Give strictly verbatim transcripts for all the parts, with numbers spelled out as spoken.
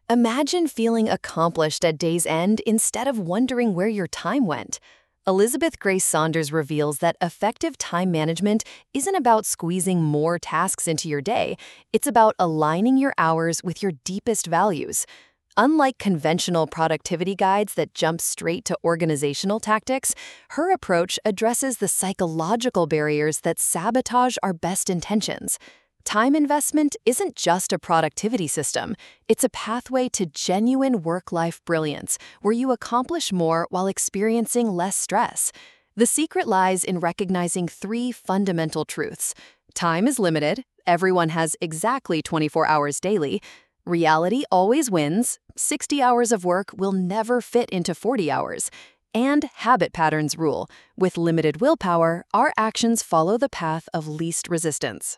Imagine feeling accomplished at day's end instead of wondering where your time went. Elizabeth Grace Saunders reveals that effective time management isn't about squeezing more tasks into your day, it's about aligning your hours with your deepest values. Unlike conventional productivity guides that jump straight to organizational tactics, her approach addresses the psychological barriers that sabotage our best intentions. Time investment isn't just a productivity system, it's a pathway to genuine work-life brilliance where you accomplish more while experiencing less stress. The secret lies in recognizing three fundamental truths. Time is limited, everyone has exactly twenty-four hours daily, reality always wins, sixty hours of work will never fit into forty hours, and habit patterns rule. With limited willpower, our actions follow the path of least resistance.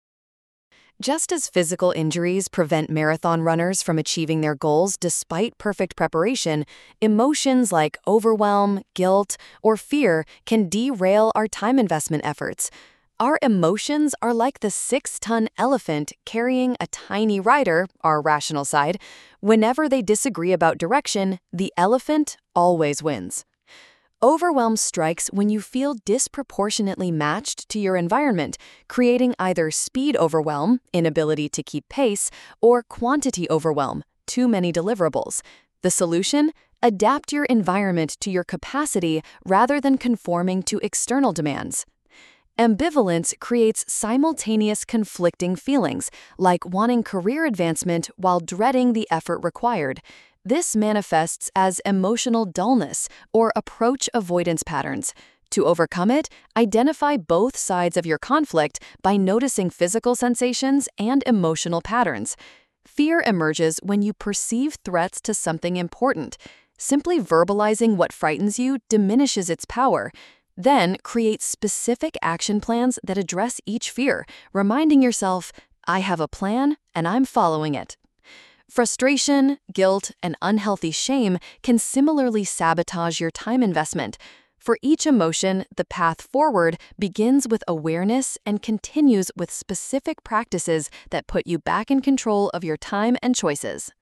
Just as physical injuries prevent marathon runners from achieving their goals despite perfect preparation, emotions like overwhelm, guilt, or fear can derail our time investment efforts. Our emotions are like the six-ton elephant carrying a tiny rider, our rational side. Whenever they disagree about direction, the elephant always wins. Overwhelm strikes when you feel disproportionately matched to your environment, creating either speed overwhelm, inability to keep pace, or quantity overwhelm, too many deliverables. The solution? Adapt your environment to your capacity rather than conforming to external demands. Ambivalence creates simultaneous conflicting feelings, like wanting career advancement while dreading the effort required. This manifests as emotional dullness or approach avoidance patterns. To overcome it, identify both sides of your conflict by noticing physical sensations and emotional patterns. Fear emerges when you perceive threats to something important. Simply verbalizing what frightens you diminishes its power. Then create specific action plans that address each fear, reminding yourself, I have a plan and I'm following it. Frustration, guilt, and unhealthy shame can similarly sabotage your time investment. For each emotion, the path forward begins with awareness and continues with specific practices that put you back in control of your time and choices.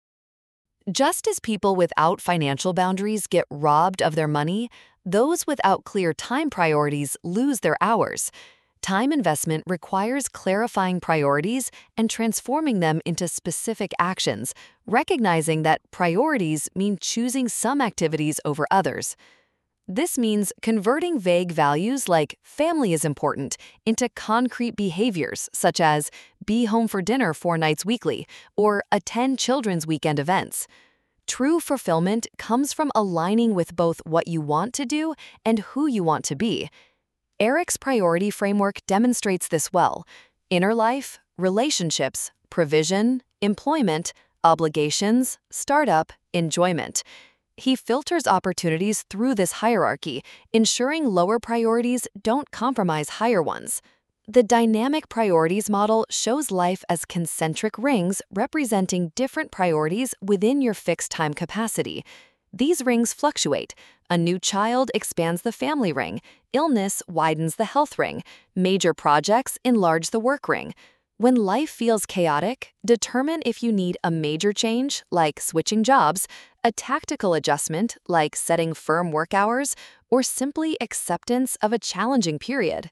Just as people without financial boundaries get robbed of their money, those without clear time priorities lose their hours. Time investment requires clarifying priorities and transforming them into specific actions, recognizing that priorities mean choosing some activities over others. This means converting vague values like family is important into concrete behaviors such as be home for dinner four nights weekly or attend children's weekend events. True fulfillment comes from aligning with both what you want to do and who you want to be. Eric's priority framework demonstrates this well. Inner life, relationships, provision, employment, obligations, startup, enjoyment. He filters opportunities through this hierarchy, ensuring lower priorities don't compromise higher ones. The dynamic priorities model shows life as concentric rings representing different priorities within your fixed time capacity. These rings fluctuate. A new child expands the family ring, illness widens the health ring, major projects enlarge the work ring. When life feels chaotic, determine if you need a major change, like switching jobs, a tactical adjustment, like setting firm work hours, or simply acceptance of a challenging period.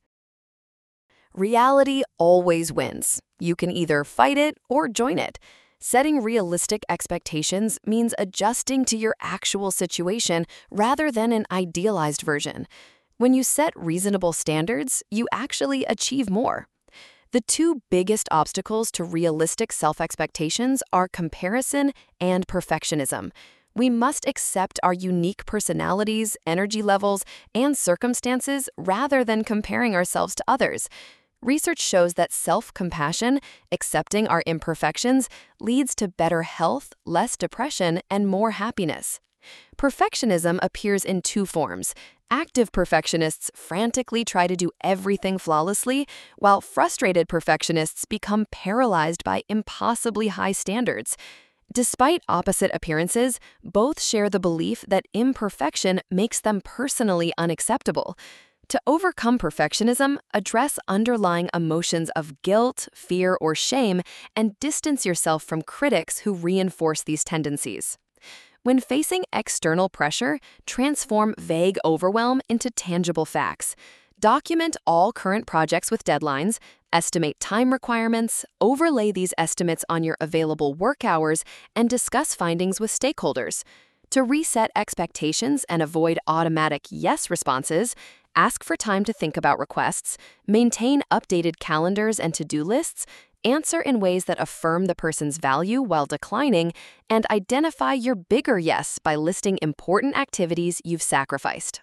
Reality always wins. You can either fight it or join it. Setting realistic expectations means adjusting to your actual situation rather than an idealized version. When you set reasonable standards, you actually achieve more. The two biggest obstacles to realistic self-expectations are comparison and perfectionism. We must accept our unique personalities, energy levels, and circumstances rather than comparing ourselves to others. Research shows that self-compassion, accepting our imperfections, leads to better health, less depression, and more happiness. Perfectionism appears in two forms. Active perfectionists frantically try to do everything flawlessly, while frustrated perfectionists become paralyzed by impossibly high standards. Despite opposite appearances, both share the belief that imperfection makes them personally unacceptable. To overcome perfectionism, address underlying emotions of guilt, fear, or shame, and distance yourself from critics who reinforce these tendencies. When facing external pressure, transform vague overwhelm into tangible facts. Document all current projects with deadlines, estimate time requirements, overlay these estimates on your available work hours, and discuss findings with stakeholders. To reset expectations and avoid automatic yes responses, ask for time to think about requests, maintain updated calendars and to-do lists, answer in ways that affirm the person's value while declining, and identify your bigger yes by listing important activities you've sacrificed.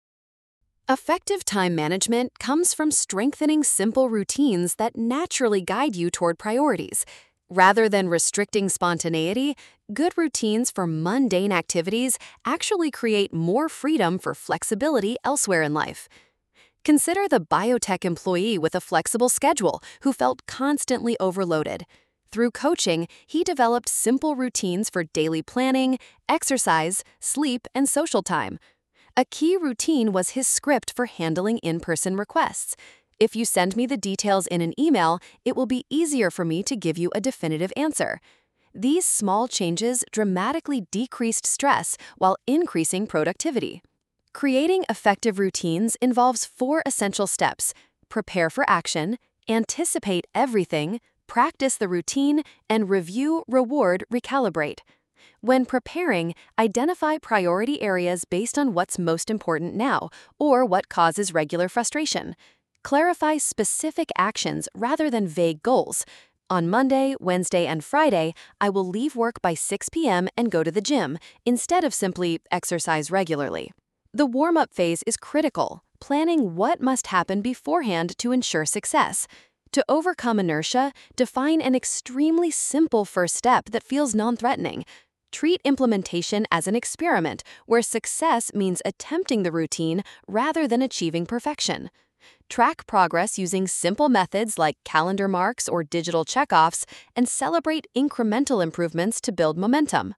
Effective time management comes from strengthening simple routines that naturally guide you toward priorities. Rather than restricting spontaneity, good routines for mundane activities actually create more freedom for flexibility elsewhere in life. Consider the biotech employee with a flexible schedule who felt constantly overloaded. Through coaching, he developed simple routines for daily planning, exercise, sleep, and social time. A key routine was his script for handling in-person requests. If you send me the details in an email, it will be easier for me to give you a definitive answer. These small changes dramatically decreased stress while increasing productivity. Creating effective routines involves four essential steps: prepare for action, anticipate everything, practice the routine, and review, reward, recalibrate. When preparing, identify priority areas based on what's most important now or what causes regular frustration. Clarify specific actions rather than vague goals. On Monday, Wednesday, and Friday, I will leave work by six p m and go to the gym, instead of simply exercise regularly. The warm-up phase is critical, planning what must happen beforehand to ensure success. To overcome inertia, define an extremely simple first step that feels non-threatening. Treat implementation as an experiment where success means attempting the routine rather than achieving perfection. Track progress using simple methods like calendar marks or digital checkoffs, and celebrate incremental improvements to build momentum.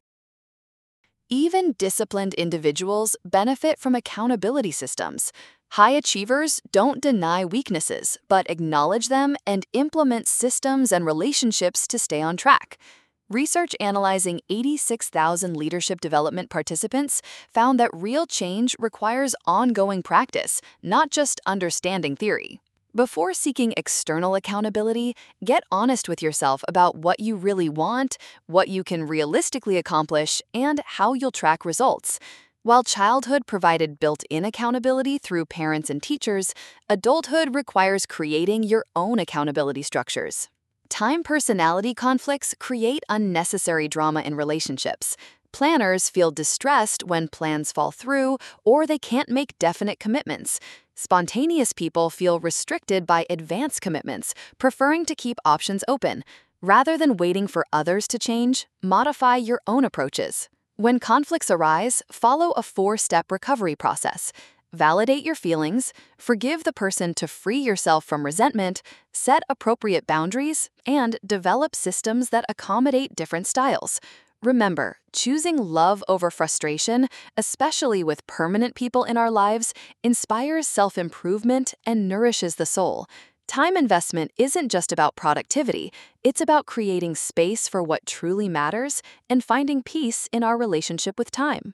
Even disciplined individuals benefit from accountability systems. High achievers don't deny weaknesses, but acknowledge them and implement systems and relationships to stay on track. Research analyzing eighty-six thousand leadership development participants found that real change requires ongoing practice, not just understanding theory. Before seeking external accountability, get honest with yourself about what you really want, what you can realistically accomplish, and how you'll track results. While childhood provided built-in accountability through parents and teachers, adulthood requires creating your own accountability structures. Time personality conflicts create unnecessary drama in relationships. Planners feel distressed when plans fall through or they can't make definite commitments. Spontaneous people feel restricted by advance commitments, preferring to keep options open. Rather than waiting for others to change, modify your own approaches. When conflicts arise, follow a four-step recovery process. Validate your feelings, forgive the person to free yourself from resentment, set appropriate boundaries, and develop systems that accommodate different styles. Remember, choosing love over frustration, especially with permanent people in our lives, inspires self-improvement and nourishes the soul. Time investment isn't just about productivity, it's about creating space for what truly matters and finding peace in our relationship with time.